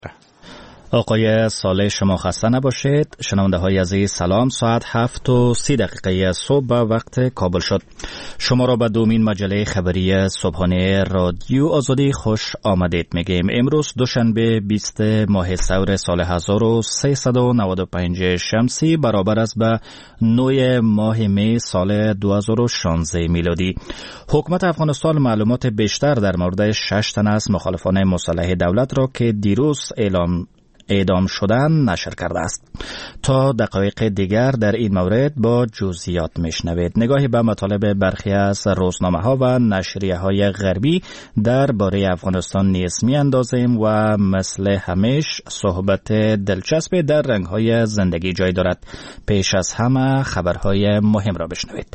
آقای صالح شما خسته نباشید. شنونده های عزیز سلام. ساعت 7:30 صبح به وقت کابل شد. شما را به دومین مجله خبری صبحانه رادیو آزادی خوش آمدید میگیم. امروز دوشنبه 20 ماه سور سال 1395 شمسی برابر است به 9 ماه می سال 2016 میلادی. حکومت افغانستان معلومات بیشتر در مورد 6 تن از مخالفان مسلح دولت را که دیروز اعدام شدن نشر کرده است. تا دقایق دیگر در این مورد با جزئیات میشنوید. نگاهی به مطالب برخی از روزنامه‌ها و نشریه‌های غربی درباره افغانستان نیز می‌اندازیم و مثل همیشه صحبت دلچسب در رنگ‌های زندگی جای دارد. پیش از همه خبرهای مهم را بشنوید.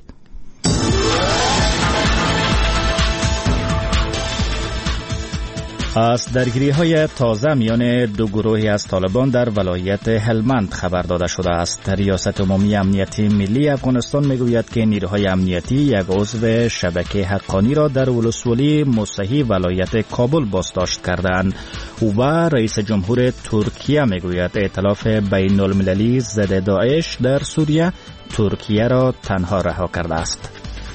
از درگیری‌های تازه میان دو گروهی از طالبان در ولایت هلمند خبر داده شده است. ریاست عمومی امنیتی ملی افغانستان میگوید که نیروهای امنیتی یک عضو شبکه حقانی را در ولسوالی مصحی ولایت کابل بازداشت کردند. و رئیس جمهور ترکیه میگوید ائتلاف بین المللی ضد داعش در سوریه ترکیه را تنها رها کرده است.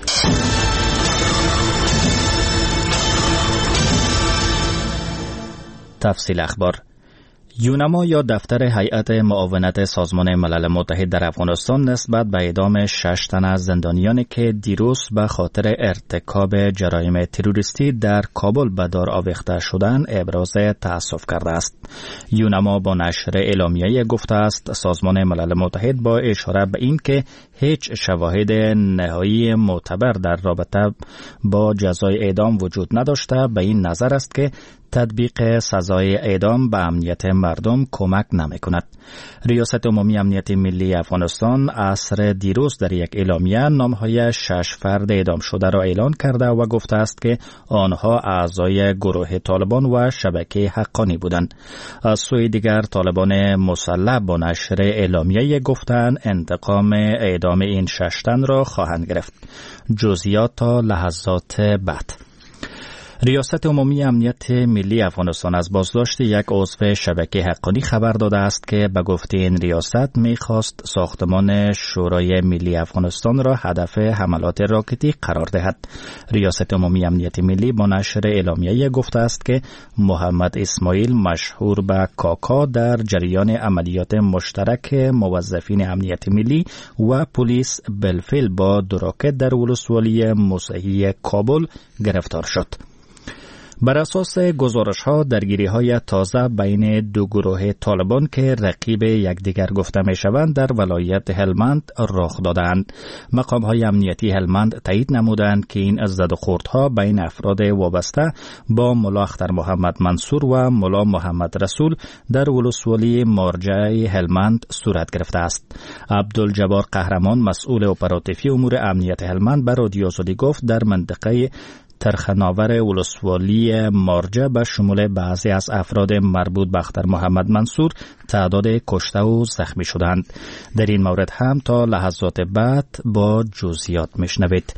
تفصیل اخبار. یونما یا دفتر هیئت معاونت سازمان ملل متحد در افغانستان نسبت به اعدام 6 تن از زندانیانی که دیروز به خاطر ارتکاب جرایم تروریستی در کابل به دار آویخته شدند ابراز تأسف کرده است. یونما با نشر اعلامیه‌ای گفته است سازمان ملل متحد با اشاره به این که هیچ شواهد نهایی معتبر در رابطه با جزای اعدام وجود نداشته به این نظر است که تطبیق سزای اعدام به امنیت مردم کمک نمی‌کند. ریاست عمومی امنیت ملی افغانستان عصر دیروز در یک اعلامیه نام‌های 6 فرد اعدام شده را اعلان کرده و گفته است که آنها اعضای گروه طالبان و شبکه حقانی بودند. از سوی دیگر طالبان مسلح با نشر اعلامیه گفتند انتقام اعدام این 6 تن را خواهند گرفت. جزئیات تا لحظات بعد. ریاست عمومی امنیت ملی افغانستان از بازداشت یک عضو شبکه حقانی خبر داده است که به گفته این ریاست می‌خواست ساختمان شورای ملی افغانستان را هدف حملات راکتی قرار دهد. ریاست عمومی امنیت ملی با نشر اعلامیه گفته است که محمد اسماعیل مشهور به کاکا در جریان عملیات مشترک موظفین امنیت ملی و پلیس بالفعل با دو راکت در ولسوالی مصحی کابل گرفتار شد. بر اساس گزارش‌ها درگیری‌های تازه بین دو گروه طالبان که رقیب یکدیگر گفته می‌شوند در ولایت هلمند رخ دادند. مقام‌های امنیتی هلمند تایید نمودند که این زدوخوردها بین افراد وابسته با ملا اختر محمد منصور و ملا محمد رسول در ولسوالی مارجع هلمند صورت گرفته است. عبدالجبار قهرمان مسئول اپراتیفی امور امنیت هلمند به رادیو آزادی گفت در منطقه ترخناور ولسوالی مارجه به شمول بعضی از افراد مربوط به اختر محمد منصور تعداد کشته و زخمی شدند. در این مورد هم تا لحظات بعد با جزئیات میشنوید.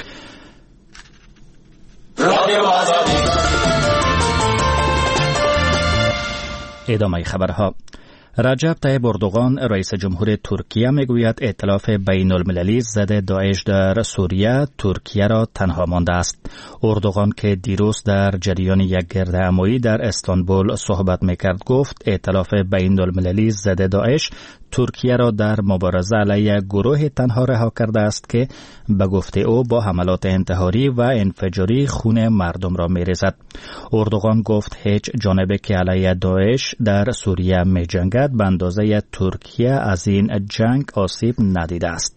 ادامه خبرها. رجب طیب اردوغان رئیس جمهور ترکیه میگوید ائتلاف بین المللی ضد داعش در سوریه ترکیه را تنها مانده است. اردوغان که دیروز در جریان یک گردهمایی در استانبول صحبت میکرد گفت ائتلاف بین المللی ضد داعش ترکیه را در مبارزه علیه گروه تنها رها کرده است که به گفته او با حملات انتحاری و انفجاری خون مردم را میریزد. اردوغان گفت هیچ جانبی که علیه داعش در سوریه می جنگد به اندازه ترکیه از این جنگ آسیب ندیده است.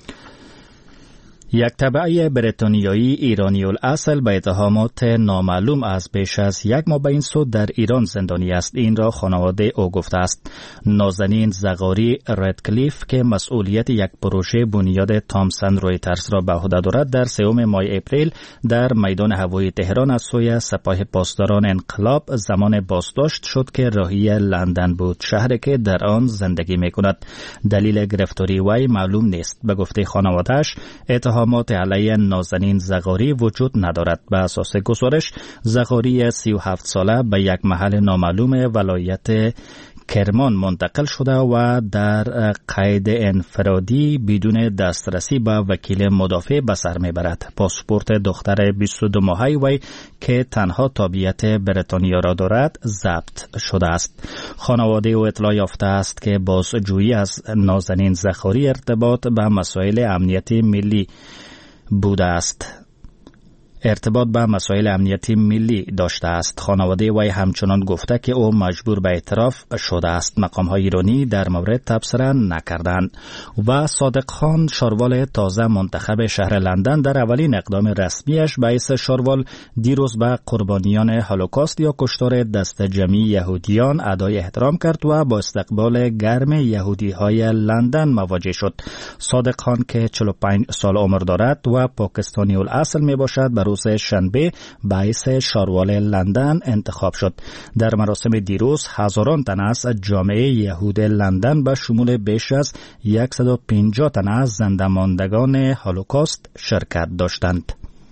یک تبعه بریتانیایی ایرانی الاصل به اتهامات نامعلوم از بیش از یک ماه به این سو در ایران زندانی است. این را خانواده او گفته است. نازنین زغاری ردکلیف که مسئولیت یک پروژه بنیاد تامسن رویترز را به عهده دارد در 3 ماه اپریل در میدان هوایی تهران از سوی سپاه پاسداران انقلاب زمان بازداشت شد که راهی لندن بود، شهری که در آن زندگی می کند. دلیل گرفتاری وی معلوم نیست. به گفته خانواده‌اش اتهام اتهامات علیه نازنین زغاری وجود ندارد. به اساس گزارش، زغاری 37 ساله به یک محل نامعلوم ولایت کرمان منتقل شده و در قید انفرادی بدون دسترسی به وکیل مدافع به سر میبرد. پاسپورت دختر 22 ماهه وی که تنها تابعیت بریتانیا را دارد ضبط شده است. خانواده او اطلاع یافته است که بازجویی از نازنین زغاری ارتباط به مسائل امنیتی ملی بوده است. ارتباط به مسائل امنیتی ملی داشته است. خانواده وی همچنان گفته که او مجبور به اعتراف شده است. مقام‌های ایرانی در مورد تبصره نکردند. و صادق خان شاروال تازه منتخب شهر لندن در اولین اقدام رسمیش باعث شاروال دیروز به قربانیان هولوکاست یا کشتار دست جمعی یهودیان ادای احترام کرد و با استقبال گرم یهودی‌های لندن مواجه شد. صادق خان که 45 سال عمر دارد و پاکستانی الاصل می باشد، روز شنبه باعث شاروال لندن انتخاب شد. در مراسم دیروز هزاران تن از جامعه یهود لندن به شمول بیش از 150 تن از زنده ماندگان هولوکاست شرکت داشتند.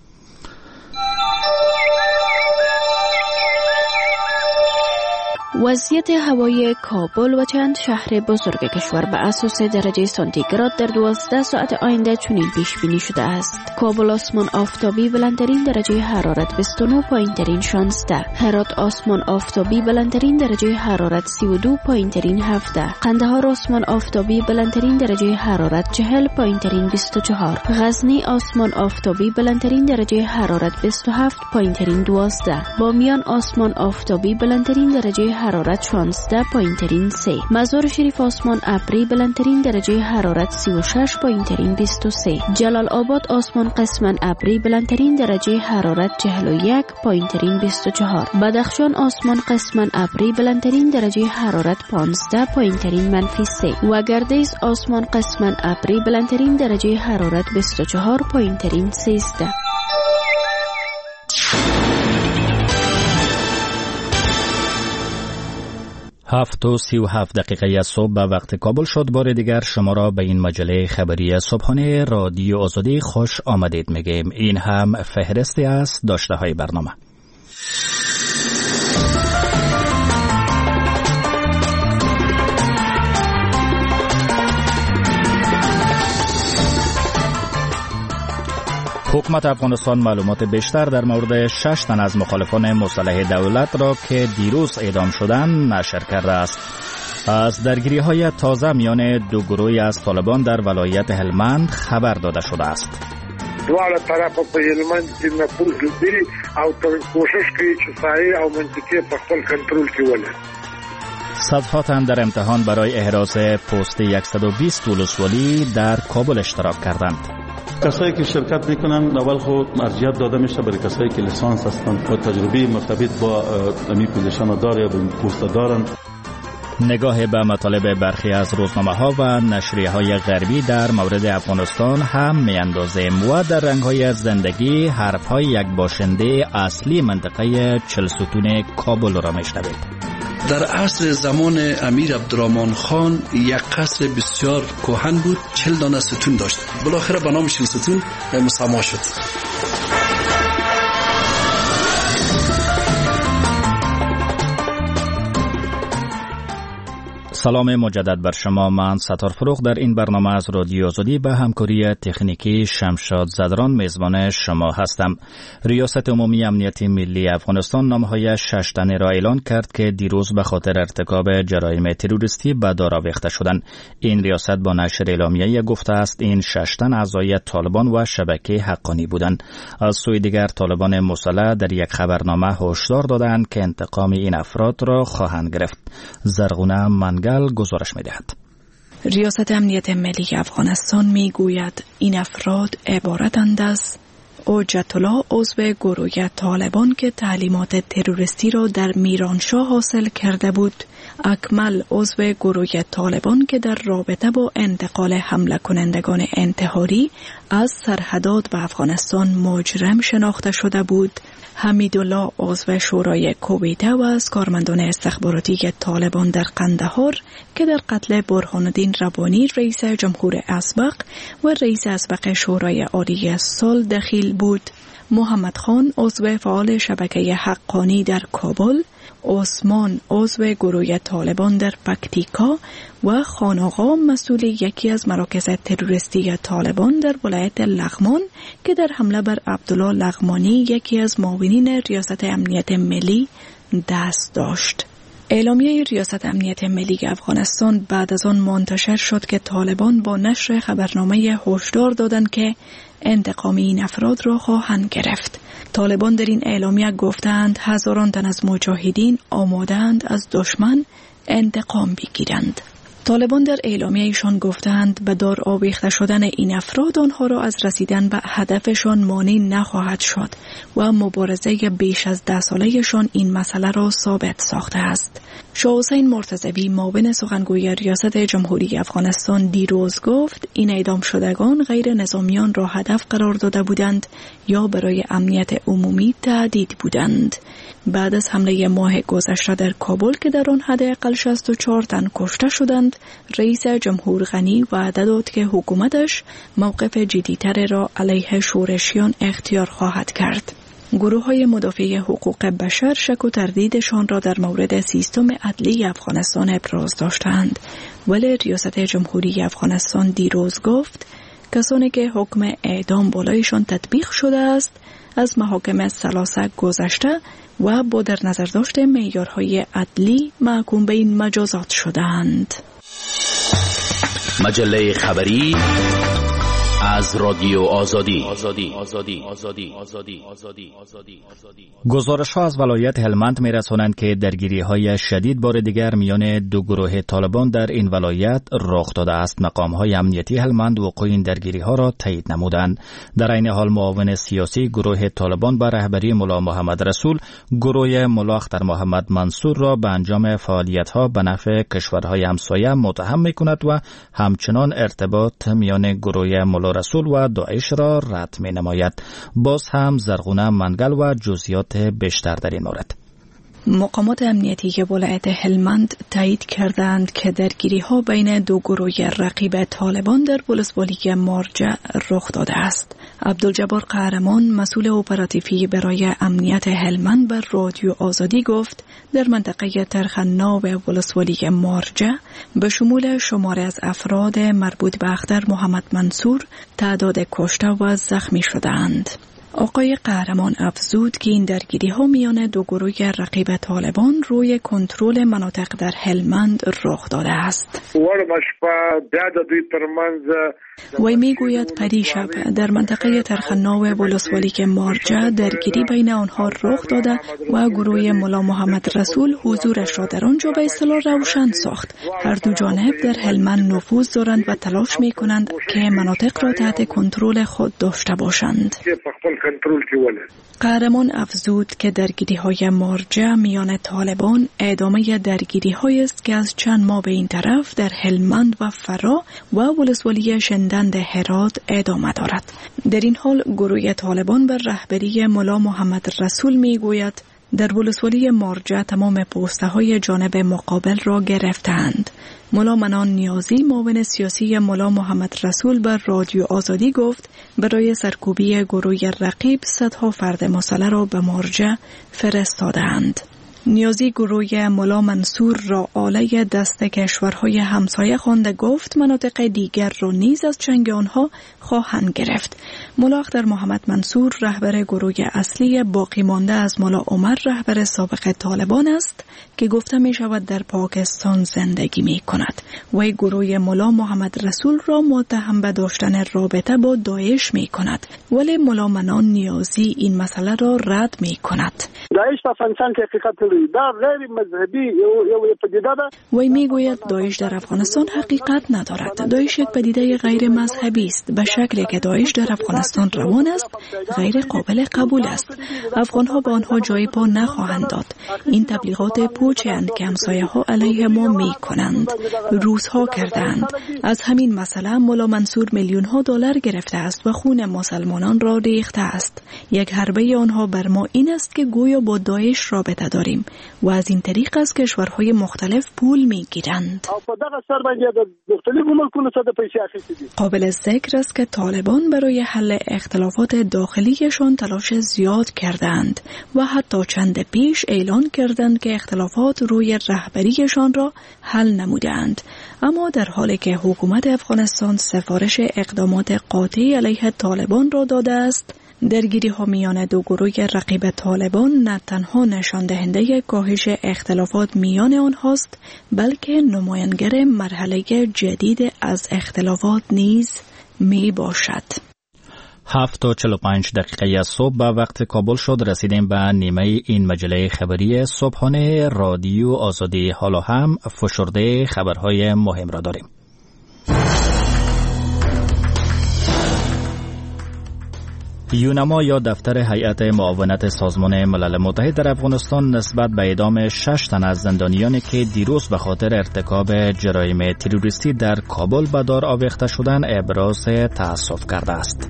وضعیت هوای کابل و چند شهر بزرگ کشور به اساس درجه سانتیگراد در 12 ساعت آینده چنین پیش بینی شده است. کابل آسمان آفتابی بلندترین درجه حرارت 29، پایینترین 16. هرات آسمان آفتابی بلندترین درجه حرارت 32، پایینترین 17. قندهار آسمان آفتابی بلندترین درجه حرارت 40، پایینترین 24. غزنی آسمان آفتابی بلندترین درجه حرارت 27، پایینترین 12. بامیان آسمان آفتابی بلندترین درجه حرارت 16، پایینترین 3. مزار شریف آسمان ابری بلندترین درجه حرارت 36، پایینترین 23. جلال آباد آسمان قسماً ابری بلندترین درجه حرارت 41، پایینترین 24. بدخشان آسمان قسماً ابری بلندترین درجه حرارت 15، پایینترین -3. و گردیز آسمان قسماً ابری بلندترین درجه حرارت 24، پایینترین 13. 7:37 صبح به وقت کابل شد. بار دیگر شما را به این مجله خبری صبحانه رادیو آزادی خوش آمدید میگیم. این هم فهرستی از داشته های برنامه. حکومت افغانستان معلومات بیشتر در مورد 6 تن از مخالفان مسلح دولت را که دیروز اعدام شدند نشر کرده است. از درگیری‌های تازه میان دو گروهی از طالبان در ولایت هلمند خبر داده شده است. دواړه طرفه په هلمند کې نفوذ لري او کوشش کوي چې ساحې او منطقې په خپل کنټرول کې ولري. صدها تن در امتحان برای احراز پست 120 ولسوالی در کابل اشتراک کردند. کسایی که شرکت میکنن اول خود ارجحیت داده میشه برای کسایی که لیسانس هستند و تجربه مرتبط با امی پوزیشن دار یا پست دارند. نگاه به مطالب برخی از روزنامه ها و نشریه های غربی در مورد افغانستان هم میاندازیم و در رنگ های زندگی حرف های یک باشنده اصلی منطقه 40 ستون کابل را میشنوید. در عصر زمان امیر عبدالرحمن خان یک قصر بسیار کهن بود، 40 دانه ستون داشت. بالاخره به نام 40 ستون مسما شد. سلام مجدد بر شما. من ستار فروغ در این برنامه از رادیو آزادی به همکاری تکنیکی شمشاد زدران میزبان شما هستم. ریاست عمومی امنیت ملی افغانستان نامهای 6 تن را اعلان کرد که دیروز به خاطر ارتکاب جرایم تروریستی به دار آویخته شدند. این ریاست با نشر اعلامیه گفته است این 6 تن اعضای طالبان و شبکه حقانی بودند. از سوی دیگر طالبان مسلح در یک خبرنامه هشدار دادند که انتقام این افراد را خواهند گرفت. زرغونه منگل گزارش می‌دهد. ریاست امنیت ملی افغانستان میگوید این افراد عبارتند از حجت الله عضو گروه طالبان که تعلیمات تروریستی را در میرانشاه حاصل کرده بود، اکمل عضو گروه طالبان که در رابطه با انتقال حمله کنندگان انتحاری از سرحدات به افغانستان مجرم شناخته شده بود، حمیدالله عضو شورای کویته و از کارمندان استخباراتی طالبان در قندهار که در قتل برهان الدین ربانی رئیس جمهور اسبق و رئیس اسبق شورای عالی صلح دخیل بود، محمد خان عضو فعال شبکه حقانی در کابل، عثمان عضو گروه طالبان در پکتیکا و خان آقا مسئول یکی از مراکز تروریستی طالبان در ولایت لغمان که در حمله بر عبدالله لغمانی یکی از معاونین ریاست امنیت ملی دست داشت. اعلامیه ریاست امنیت ملی افغانستان بعد از آن منتشر شد که طالبان با نشر خبرنامه هشدار دادند که انتقام این افراد را خواهند گرفت. طالبان در این اعلامیه گفتند هزاران تن از مجاهدین آماده‌اند از دشمن انتقام بگیرند. طالبان در اعلامیه ایشان گفتند به دار آویخته شدن این افراد آنها را از رسیدن به هدفشان مانع نخواهد شد و مبارزه بیش از 10 سالهشان این مسئله را ثابت ساخته است. شاه حسین مرتضوی معاون سخنگوی ریاست جمهوری افغانستان دیروز گفت این اعدام شدگان غیر نظامیان را هدف قرار داده بودند یا برای امنیت عمومی تهدید بودند. بعد از حمله ماه گذشته در کابل که در آن حداقل 64 تن کشته شدند، رئیس جمهور غنی وعده داد که حکومتش موقف جدی‌تر را علیه شورشیان اختیار خواهد کرد. گروه‌های مدافع حقوق بشر شک و تردیدشان را در مورد سیستم عدلی افغانستان ابراز داشتند، ولی ریاست جمهوری افغانستان دیروز گفت کسانی که حکم اعدام بالایشان تطبیق شده است از محاکم ثلاثه گذشته و با در نظر داشت معیارهای عدلی محکوم به این مجازات شدند. مجله خبری از رادیو آزادی. گزارش‌ها از ولایت هلمند می‌رسانند که درگیری‌های شدید بار دیگر میان دو گروه طالبان در این ولایت رخ داده است. مقام‌های امنیتی هلمند وقوع این درگیری‌ها را تایید نمودند. در این حال معاون سیاسی گروه طالبان با رهبری ملا محمد رسول گروه ملا اختر محمد منصور را به انجام فعالیت‌ها به نفع کشورهای همسایه متهم می‌کند و همچنان ارتباط میان گروه ملا رسول و داعش را رد می نماید. باز هم زرغونه منگل و جزئیات بیشتر در این مورد. مقامات امنیتی ولایت هلمند تایید کردند که درگیری‌ها بین دو گروه رقیب طالبان در ولسوالی مارجه رخ داده است. عبدالجبار قهرمان مسئول اپراتیوی برای امنیت هلمند بر رادیو آزادی گفت در منطقه ترخنا و ولسوالی مارجه به شمول شماره از افراد مربوط به اختر محمد منصور تعداد کشته و زخمی شدند. آقای قهرمان افزود که این درگیری‌ها میان دو گروه رقیب طالبان روی کنترل مناطق در هلمند رخ داده است. وی میگوید پریشب در منطقه ترخنا و ولسوالی مارجه درگیری بین آنها رخ داده و گروه ملا محمد رسول حضورش را در آنجا به اصطلاح روشن ساخت. هر دو جانب در هلمند نفوذ دارند و تلاش میکنند که مناطق را تحت کنترل خود داشته باشند. قهرمان افزود که درگیری‌های مارجه میان طالبان ادامه درگیری‌هایی است که از چند ماه به این طرف در هلمند و فرا و ولسوالی شندند هرات ادامه دارد. در این حال گروه طالبان بر رهبری ملا محمد رسول میگوید در ولسوالی مارجه تمام پوسته‌های جانب مقابل را گرفتند. ملا منان نیازی معاون سیاسی ملا محمد رسول بر رادیو آزادی گفت برای سرکوبی گروه رقیب صدها فرد مسلح را به مارجه فرستادند. نیازی گروه ملا منصور را آله دست کشورهای همسایه خوانده گفت مناطق دیگر را نیز از چنگ آنها خواهند گرفت. ملا اختر محمد منصور رهبر گروه اصلی باقی مانده از ملا عمر رهبر سابق طالبان است که گفته می شود در پاکستان زندگی می کند و گروه ملا محمد رسول را متهم به داشتن رابطه با داعش می کند، ولی ملا منان نیازی این مسئله را رد می کند. داعش افغانستان کې حقیقت کړی. دا غیر مذهبی یو پدیده ده. وی میگوید داعش در افغانستان حقیقت ندارد. داعش یک پدیده غیر مذهبی است. به شکلی که داعش در افغانستان روان است غیر قابل قبول است. افغانها با آنها جای پا نخواهند داد. این تبلیغات پوچی اند که همسایه ها علیه ما می کنند. روزها کردند. از همین مسئله مولا منصور میلیون ها دلار گرفته است و خون مسلمانان را ریخته است. یک حربه آنها بر ما این است که گویا با داعش رابطه داریم و از این طریق از کشورهای مختلف پول میگیرند. قابل ذکر است که طالبان برای حل اختلافات داخلیشان تلاش زیاد کردند و حتی چند پیش اعلان کردند که اختلافات روی رهبریشان را حل نمودند. اما در حالی که حکومت افغانستان سفارش اقدامات قاطعی علیه طالبان را داده است، درگیری ها میان دو گروه رقیب طالبان نه تنها نشان دهنده کاهش اختلافات میان آنهاست، بلکه نمایانگر مرحله جدید از اختلافات نیز می باشد. 7:45 صبح به وقت کابل شد. رسیدیم به نیمه این مجله خبری صبحانه رادیو آزادی. حالا هم فشرده خبرهای مهم را داریم. یونما یا دفتر هیئت معاونت سازمان ملل متحد در افغانستان نسبت به اعدام 6 تن از زندانیانی که دیروز به خاطر ارتکاب جرایم تروریستی در کابل به دار آویخته شدند ابراز تأسف کرده است.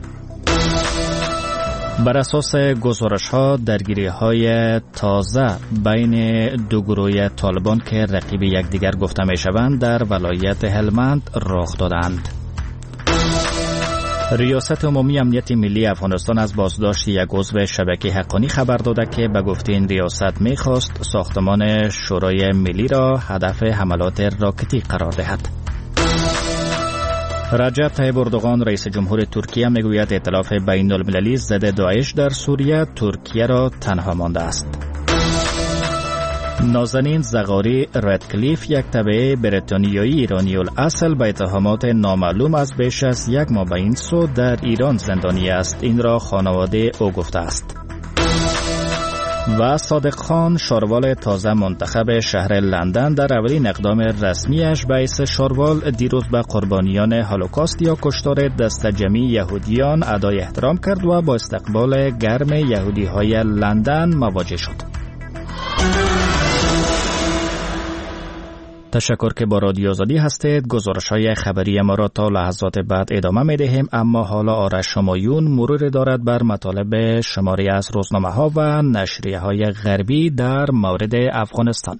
بر اساس گزارش‌ها درگیری‌های تازه بین دو گروه طالبان که رقیب یکدیگر گفته می‌شوند در ولایت هلمند رخ دادند. ریاست عمومی امنیت ملی افغانستان از بازداشت یک عضو شبکه حقانی خبر داده که به گفته این ریاست می‌خواست ساختمان شورای ملی را هدف حملات راکتی قرار دهد. رجب طیب اردوغان رئیس جمهور ترکیه میگوید ائتلاف بین المللی ضد داعش در سوریه ترکیه را تنها مانده است. نازنین زغاری ردکلیف یک تبع بریتانیایی ایرانی الاصل به اتهامات نامعلوم از بیش از یک ماه به این سو در ایران زندانی است. این را خانواده او گفته است. و صادق خان شاروال تازه منتخب شهر لندن در اولین اقدام رسمیش به حیث شاروال دیروز به قربانیان هولوکاست یا کشتار دست جمعی یهودیان ادای احترام کرد و با استقبال گرم یهودی‌های لندن مواجه شد. تشکر که با رادیو آزادی هستید. گزارش‌های خبری ما را تا لحظات بعد ادامه می‌دهیم، اما حالا آرش شمایون مرور دارد بر مطالب شماری از روزنامه‌ها و نشریه‌های غربی در مورد افغانستان.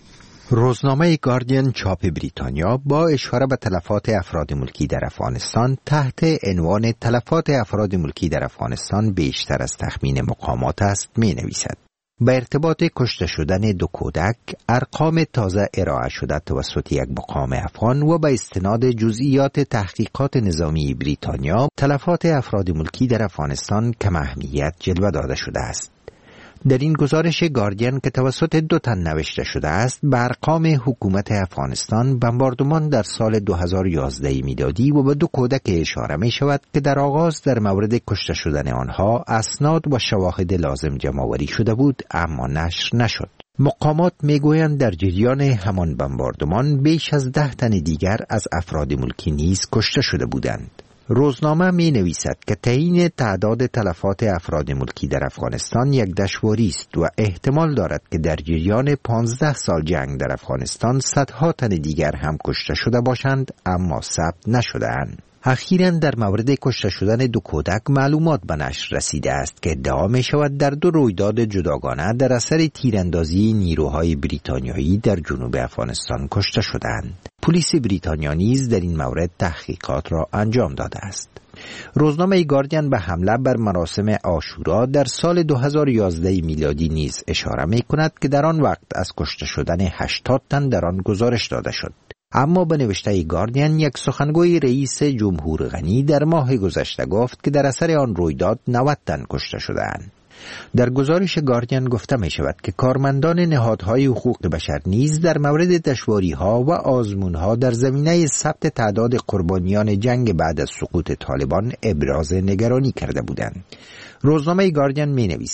روزنامه گاردین چاپ بریتانیا با اشاره به تلفات افراد ملکی در افغانستان تحت عنوان تلفات افراد ملکی در افغانستان بیشتر از تخمین مقامات است می‌نویسد. به ارتباط کشته شدن 2 کودک ارقام تازه ارائه شده توسط یک مقام افغان و به استناد جزئیات تحقیقات نظامی بریتانیا تلفات افراد ملکی در افغانستان کم اهمیت جلوه داده شده است. در این گزارش گاردین که توسط 2 تن نوشته شده است به ارقام حکومت افغانستان بمباردمان در سال 2011 میلادی و به 2 کودک اشاره می شود که در آغاز در مورد کشته شدن آنها اسناد و شواهد لازم جمع‌آوری شده بود اما نشر نشد. مقامات میگویند در جریان همان بمباردمان بیش از 10 تن دیگر از افراد ملکی نیز کشته شده بودند. روزنامه می نویسد که تعیین تعداد تلفات افراد ملکی در افغانستان یک دشواری است و احتمال دارد که در جریان 15 سال جنگ در افغانستان صدها تن دیگر هم کشته شده باشند اما ثبت نشده‌اند. اخیراً در مورد کشته شدن 2 کودک معلومات به نشر رسیده است که ادعا می شود در 2 رویداد جداگانه در اثر تیراندازی نیروهای بریتانیایی در جنوب افغانستان کشته شدند. پلیس بریتانیا نیز در این مورد تحقیقات را انجام داده است. روزنامه گاردین به حمله بر مراسم عاشورا در سال 2011 میلادی نیز اشاره می کند که در آن وقت از کشته شدن 80 تن در آن گزارش داده شد. اما به نوشته گاردین یک سخنگوی رئیس جمهور غنی در ماه گذشته گفت که در اثر آن رویداد 90 تن کشته شده‌اند. در گزارش گاردین گفته می شود که کارمندان نهادهای حقوق بشر نیز در مورد دشواری‌ها و آزمون‌ها در زمینه ثبت تعداد قربانیان جنگ بعد از سقوط طالبان ابراز نگرانی کرده بودند. روزنامه گاردین می نویسد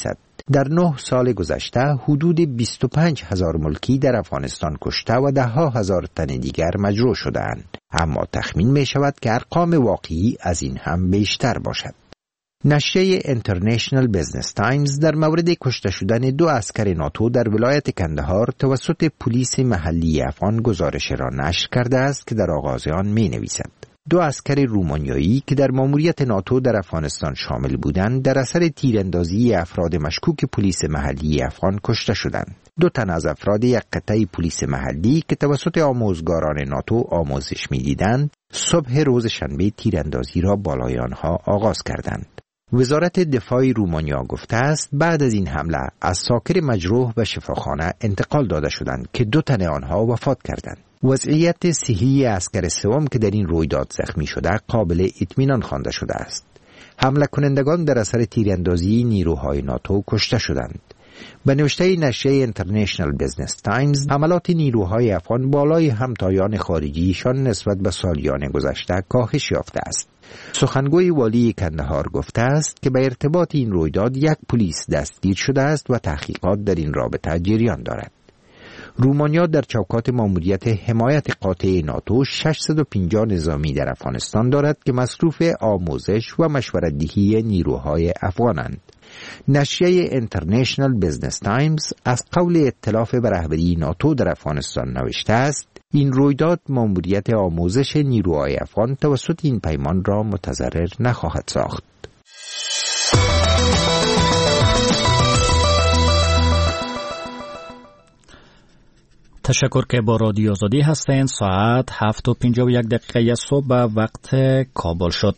در 9 سال گذشته حدود 25,000 ملکی در افغانستان کشته و 10,000 تن دیگر مجروح شدند. اما تخمین می شود که ارقام واقعی از این هم بیشتر باشد. نشریه اینترنشنال بزنس تایمز در مورد کشته شدن 2 عسکر ناتو در ولایت کندهار توسط پلیس محلی افغان گزارش را نشر کرده است که در آغاز آن می نویسد 2 عسکر رومانیایی که در ماموریت ناتو در افغانستان شامل بودند در اثر تیراندازی افراد مشکوک پلیس محلی افغان کشته شدند. 2 تن از افراد یک قطعه پلیس محلی که توسط آموزگاران ناتو آموزش می‌دیدند، صبح روز شنبه تیراندازی را بالای آنها آغاز کردند. وزارت دفاع رومانیا گفته است بعد از این حمله از ساکر مجروح به شفاخانه انتقال داده شدند که 2 تن آنها وفات کردند. وضعیت صحی عسکر سوم که در این رویداد زخمی شده قابل اطمینان خوانده شده است. حمله کنندگان در اثر تیراندازی نیروهای ناتو کشته شدند. به نوشته نشریه اینترنشنال بزنس تایمز، حملات نیروهای افغان بالای همتایان خارجیشان نسبت به سالیان گذشته کاهش یافته است. سخنگوی والی کندهار گفته است که به ارتباط این رویداد 1 پلیس دستگیر شده است و تحقیقات در این رابطه جریان دارد. رومانیا در چوکات ماموریت حمایت قاطع ناتو 650 نظامی در افغانستان دارد که مصروف آموزش و مشورت‌دهی نیروهای افغانند. نشریه اینترنشنال بزنس تایمز از قول ائتلاف به رهبری ناتو در افغانستان نوشته است این رویداد ماموریت آموزش نیروهای افغان توسط این پیمان را متضرر نخواهد ساخت. تشکر که با رادیو آزادی هستین. ساعت 7:51 صبح به وقت کابل شد.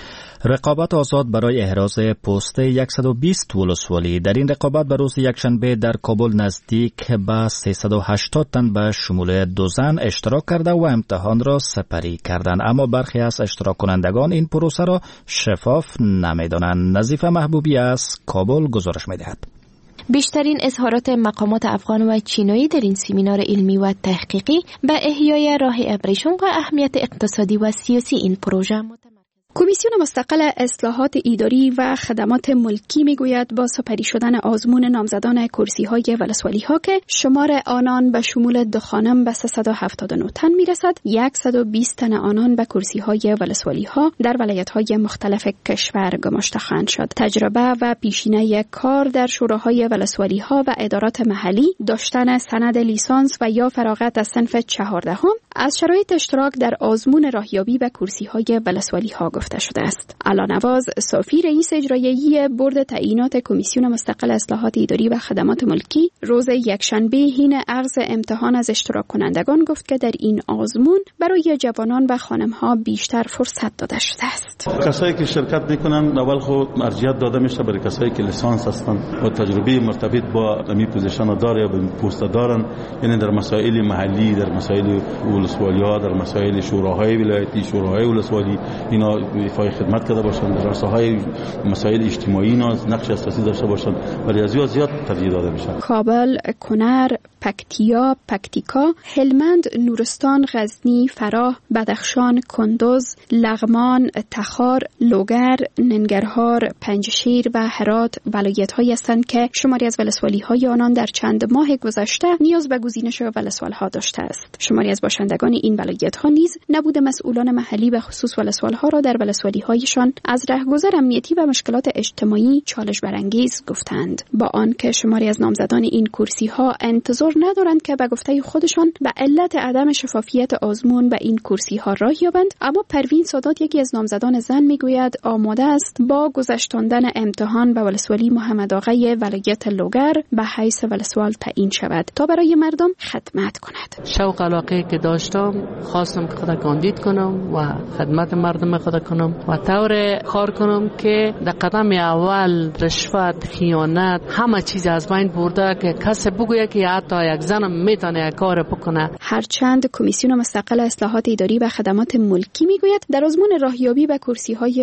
رقابت آزاد برای احراز پست 120 ولسوالی. در این رقابت به روز یکشنبه در کابل نزدیک به 380 تن به شمول 2 زن اشتراک کرده و امتحان را سپری کردند، اما برخی از اشتراک کنندگان این پروسه را شفاف نمی‌دانند. نظیفه محبوبی از کابل گزارش می‌دهد. بیشترین اظهارات مقامات افغان و چینایی در این سمینار علمی و تحقیقی به احیای راه ابریشم و اهمیت اقتصادی و سیاسی این پروژه کمیسیون مستقل اصلاحات اداری و خدمات ملکی میگوید با سپری شدن آزمون نامزدان کرسی‌های ولسوالی‌ها که شمار آنان به شمول 2 خانم به 379 تن میرسد، 120 تن آنان به کرسی‌های ولسوالی‌ها در ولایت‌های مختلف کشور گماشته خواهند شد. تجربه و پیشینه کار در شوراهای ولسوالی‌ها و ادارات محلی، داشتن سند لیسانس و یا فراغت از صنف 14 از شرایط اشتراک در آزمون راهیابی به کرسی‌های ولسوالی‌ها گفته شده است. علانواز صافی رئیس اجرایی بورد تعیینات کمیسیون مستقل اصلاحات اداری و خدمات ملکی روز یکشنبه حین اخذ امتحان از اشتراک کنندگان گفت که در این آزمون برای جوانان و خانم‌ها بیشتر فرصت داده شده است. کسایی که شرکت میکنن اول خود ارجحیت داده میشه برای کسایی که لیسانس هستن و تجربه مرتبط با امی پوزیشن داره یا به پست دارن، یعنی در مسائل محلی، در مسائل ولسوالی‌ها، در مسائل شوراهای ولایتی، شوراهای ولسوالی اینا ایفای خدمت کرده باشند، در رساهای مسائل اجتماعی نقش اساسی داشته باشند، ولی از زیاد ترجیح داده میشه. کابل، کنر، پکتیا، پکتیکا، هلمند، نورستان، غزنی، فراه، بدخشان، کندوز، لغمان، تخار، لوگر، ننگرهار، پنجشیر و هرات ولایت‌هایی هستند که شماری از ولسوالی‌های آنان در چند ماه گذشته نیاز به گزینش ولسوال‌ها داشته است. شماری از باشندگان این ولایت‌ها نیز نبود مسئولان محلی به خصوص ولسوال‌ها را در ولسوالی‌هایشان از رهگذر امنیتی و مشکلات اجتماعی چالش برانگیز گفتند، با آنکه شماری از نامزدان این کرسی‌ها انتظار ندارند که به گفته خودشان به علت عدم شفافیت آزمون به این کرسی‌ها راه یابند. اما پروین سادات یکی از نامزدان زن میگوید آماده است با گذشتاندن امتحان به ولسوالی محمد آقای ولایت لوگر به حیث ولسوال تعیین شود تا برای مردم خدمت کند. شوق علاقه که داشتم خواستم که خود کاندید کنم و خدمت مردم خود کنم و طور کار کنم که در قدم اول رشوت، خیانت، همه چیز از بین برده که کسی بگوید که حتی یک زن میتونه یک کار بکنه. هرچند کمیسیون مستقل اصلاحات اداری و خدمات ملکی میگوید در آزمون راهیابی به کرسی‌های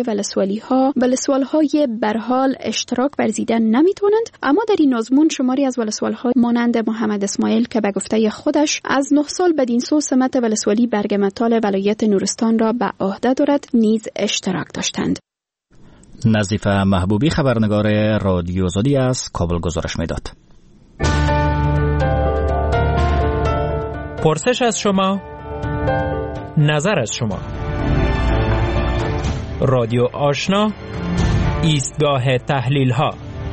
ولسوال‌های برحال اشتراک ورزیدن نمیتونند، اما در این آزمون شماری از ولسوال‌ها مانند محمد اسماعیل که به گفته خودش از 9 سال بدین سو سمت ولسوالی برگمتال ولایت نورستان را به عهده دارد نیز اشتراک داشتند. نظیف محبوبی خبرنگار رادیو آزادی از کابل گزارش میداد. پرسش از شما، نظر از شما. رادیو آشنا، ایستگاه تحلیل ها.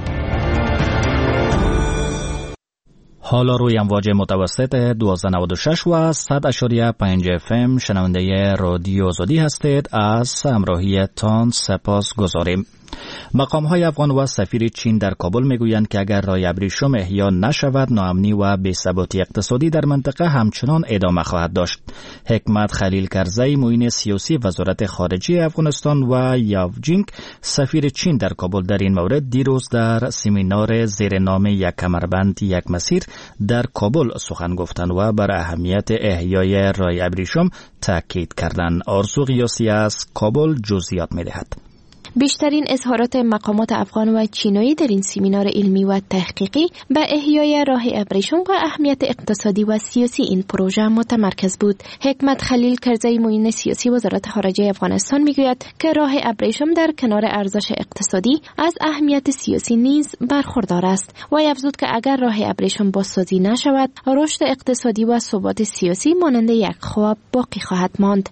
حالا روی امواج متوسط 1296 و 100.5 FM شنونده رادیو آزادی هستید. از همراهی تان سپاس گذاریم. مقام‌های افغان و سفیر چین در کابل میگویند که اگر راه ابریشم احیا نشود، ناامنی و بی‌ثباتی اقتصادی در منطقه همچنان ادامه خواهد داشت. حکمت خلیل کرزی، معین سیاسی وزارت خارجه افغانستان، و یاو جینگ، سفیر چین در کابل، در این مورد دیروز در سمینار زیر نام یک کمربند یک مسیر در کابل سخن گفتند و بر اهمیت احیای راه ابریشم تاکید کردند. آرزو قیاسی از کابل جزئیات می‌دهد. بیشترین اظهارات مقامات افغان و چینایی در این سمینار علمی و تحقیقی به احیای راه ابریشم و اهمیت اقتصادی و سیاسی این پروژه متمرکز بود. حکمت خلیل کرزی، معین سیاسی وزارت خارجه افغانستان، میگوید که راه ابریشم در کنار ارزش اقتصادی از اهمیت سیاسی نیز برخوردار است و افزود که اگر راه ابریشم بازسازی نشود، رشد اقتصادی و ثبات سیاسی مانند یک خواب باقی خواهد ماند.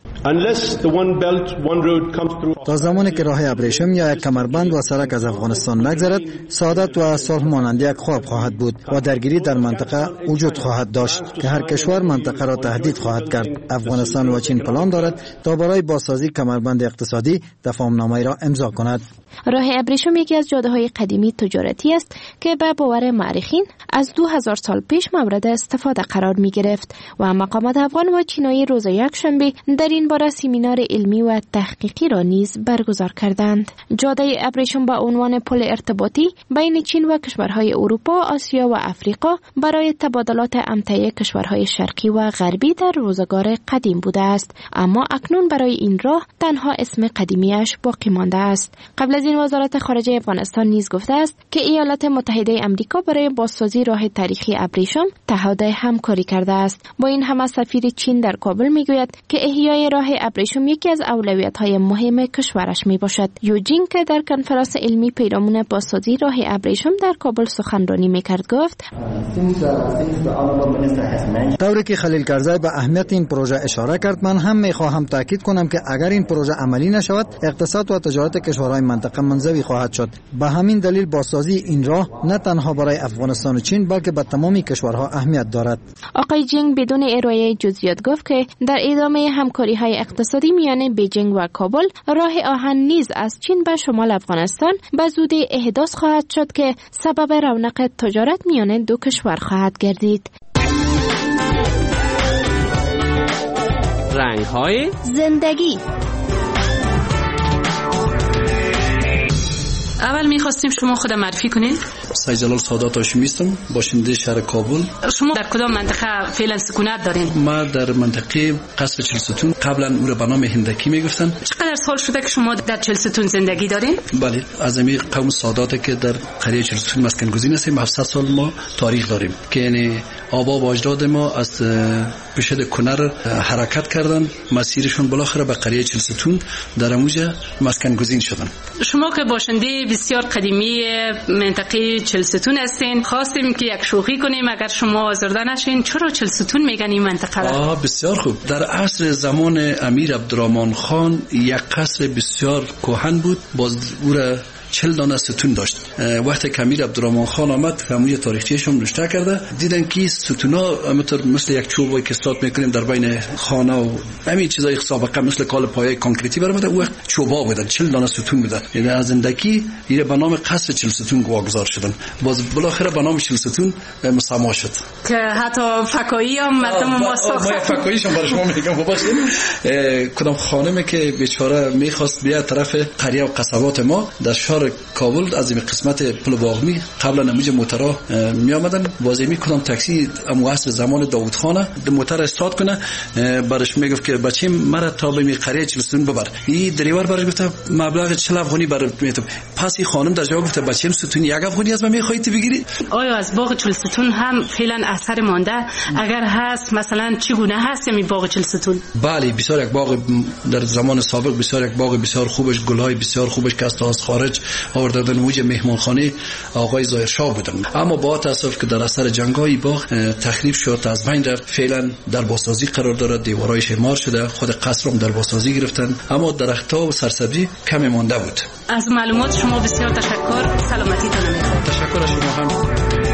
تا زمانی که راه ابریشم یا یک کمربند و سرک از افغانستان نگذرد، سعادت و صلح مانند یک خواب خواهد بود و درگیری در منطقه وجود خواهد داشت که هر کشور منطقه را تهدید خواهد کرد. افغانستان و چین پلان دارد تا برای بازسازی کمربند اقتصادی تفاهم‌نامه را امضا کند. راه ابریشم یکی از جاده‌های قدیمی تجارتی است که به باور مورخین از 2000 سال پیش مورد استفاده قرار می گرفت و مقامات افغان و چینایی روز یکشنبه در این باره سمینار علمی و تحقیقی را نیز برگزار کردند. جاده ابریشم با عنوان پل ارتباطی بین چین و کشورهای اروپا، آسیا و افریقا برای تبادلات امتعه کشورهای شرقی و غربی در روزگار قدیم بوده است، اما اکنون برای این راه تنها اسم قدیمیش باقی مانده است. قبل از این وزارت خارجه افغانستان نیز گفته است که ایالات متحده آمریکا برای بازسازی راه تاریخی ابریشم تعهد همکاری کرده است. با این همه سفیر چین در کابل میگوید که احیای راه ابریشم یکی از اولویت‌های مهم کشورش میباشد. یو جینگ که در کنفرانس علمی پیرامون بازسازی راه ابریشم در کابل سخنرانی میکرد گفت: طوری که خلیل کرزی به اهمیت این پروژه اشاره کرد، من هم میخواهم تاکید کنم که اگر این پروژه عملی نشود، اقتصاد و تجارت کشورهای منطقه منزوی خواهد شد. به همین دلیل بازسازی این راه نه تنها برای افغانستان و چین بلکه به تمامی کشورها اهمیت دارد. آقای جینگ بدون ارائه جزئیات گفت که در ادامه همکاری‌های اقتصادی میان بیجینگ و کابل، راه آهن نیز از چین به شمال افغانستان به زودی احداث خواهد شد که سبب رونق تجارت میان دو کشور خواهد گردید. رنگ‌های زندگی. اول می‌خواستیم شما خود معرفی کنین. سید جلال سادات هاشمی هستم، باشنده شهر کابل. شما در کدام منطقه فعلا سکونت دارین؟ ما در منطقه قصر چهلستون، قبلا او را به نام هندکی میگفتن. چقدر سال شده که شما در چهلستون زندگی دارین؟ بله، از این قوم سادات که در قریه چهلستون مسکن گزین هستیم. 700 سال ما تاریخ داریم که یعنی آبا و اجداد ما از پشت کنر حرکت کردن، مسیرشون بالاخره به قریه چهلستون در اونجا مسکن گزین شدن. شما که باشنده بسیار قدیمی منطقه چهلستون هستین، خواستیم که یک شوخی کنیم اگر شما آزرده نشین. چرا چهلستون میگن این منطقه را؟ بسیار خوب. در عصر زمان امیر عبدالرحمن خان یک قصر بسیار کهن بود، باز او را 40 دانه ستون داشت. وقتی که امیر عبدالرحمن خان آمد، همون تاریخچه‌شون نوشته کرده، دیدن که ستونا مثل یک چوبی که استاد میکنیم در بین خانه و همین چیزای سابقه مثل کال پایه کانکریتی برآمده، او وقت چوبا بودن، 40 دانه ستون بودن. یعنی از زندگی ایره به نام قصر چهلستون واگذار شدن. باز بالاخره به نام چهلستون مسما شد که حتی فکایی هم مردم ما ساختن. ما فکاییشون برای شما میگم. کدام خانمی که بیچاره میخواست بیاد طرف قریه و قصبات ما در شهر شهر کابل از این قسمت پل باغمی قبلا نموج موترها می آمدن واضح می کدام تاکسی ام عصر زمان داوود خانه موتر استاد کنه برش میگفت که بچه مرا تا به می قریه چلستون ببر. این دریور برش گفت مبلغ 40 افغانی برات میتم. پس این خانم در جواب گفت بچه‌م ستون 1 افغانی از من میخواهید بگیری؟ آیا از باغ چلستون هم فعلا اثر مانده؟ اگر هست مثلا چگونه هست می باغ چلستون؟ بله بسیار یک باغ در زمان سابق بسیار یک باغ بسیار خوبش گلهای بسیار خوبش که از خارج آورده بودن موج مهمانخانه آقای ظاهرشاه بودن. اما با تاسف که در اثر جنگ‌های باغ تخریب شد از بین رفت. فعلا در بازسازی قرار داره دیوارایش اعمار شده خود قصر هم در بازسازی گرفتن اما درخت‌ها و سرسبزی کم مانده بود. از معلومات شما بسیار تشکر. سلامتیتون می‌خوام. تشکر از شما هم.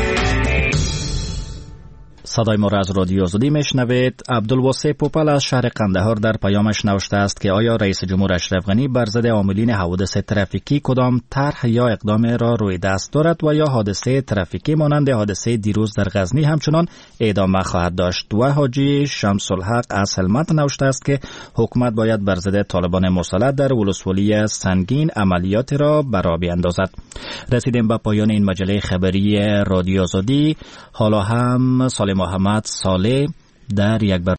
صدای ما را از رادیو آزادی میشنوید. عبدالواسع پوپل از شهر قندهار در پیامش نوشته است که آیا رئیس جمهور اشرف غنی بر ضد عاملین حوادث ترافیکی کدام طرح یا اقدام را روی دست دارد و یا حادثه ترافیکی مانند حادثه دیروز در غزنی همچنان ادامه خواهد داشت؟ و حاجی شمس الحق از هلمند نوشته است که حکومت باید بر ضد طالبان مسلط در ولسوالی سنگین عملیات را برا بیاندازد. رسیدیم به پایان این مجله خبری رادیو آزادی. حالا هم سال محمد صالح در یک